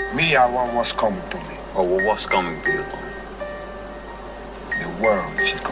Me, I want what's coming to me. Oh, well, what's coming to you, Tommy? The world, Chico.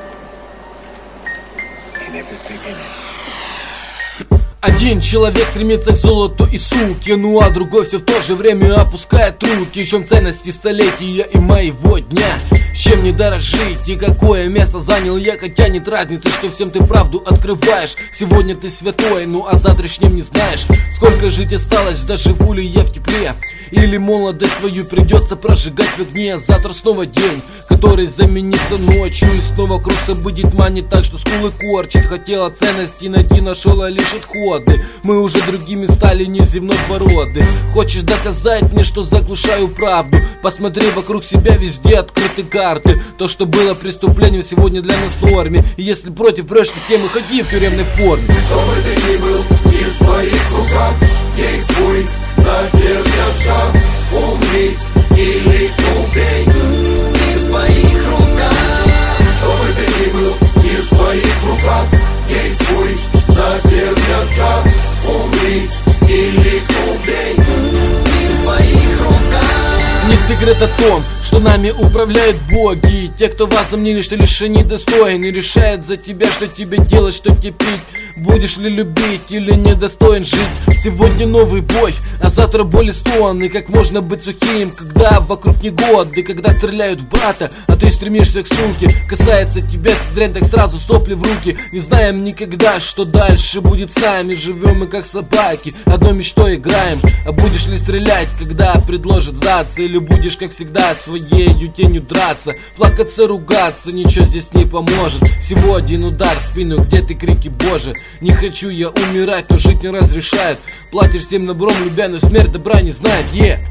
And everything in it. Один человек стремится к золоту и суке, ну а другой все в то же время опускает руки. В чем ценности столетия и моего дня? С чем не дорожить и какое место занял я? Хотя нет разницы, что всем ты правду открываешь. Сегодня ты святой, ну а завтрашнем не знаешь. Сколько жить осталось, доживу ли я в тепле? Или молодость свою придется прожигать в огне? Завтра снова день, который заменится ночью, и снова круг событий манит так, что скулы корчит. Хотела ценности найти, нашел, а лишь отходы. Мы уже другими стали, не земной породы. Хочешь доказать мне, что заглушаю правду? Посмотри вокруг себя, везде открыты карты. То, что было преступлением, сегодня для нас норме. И если против брешь системы, ходи в тюремной форме. Кто бы ты ни был, мир в твоих руках. Действуй наверняка. Умри или убей. Мир в твоих руках. Кто бы ты ни был, мир в твоих руках. Действуй наверняка. Умри или убей. Мир в твоих руках. Не секрет о том, что нами управляют боги. И те, кто возомнили, что лишь они достойны, решают за тебя, что тебе делать, что тебе пить. Будешь ли любить или недостоин жить? Сегодня новый бой, а завтра боли стоны. Как можно быть сухим, когда вокруг негоды? Когда стреляют в брата, а ты стремишься к суке. Касается тебя дрянь, так сразу сопли в руки. Не знаем никогда, что дальше будет с нами. Живем мы как собаки, одной мечтой играем. А будешь ли стрелять, когда предложат сдаться? Или будешь, как всегда, своею тенью драться? Плакаться, ругаться, ничего здесь не поможет. Всего один удар в спину, где ты, крики Боже. Не хочу я умирать, но жить не разрешает. Платишь всем добром, любя, но смерть добра не знает.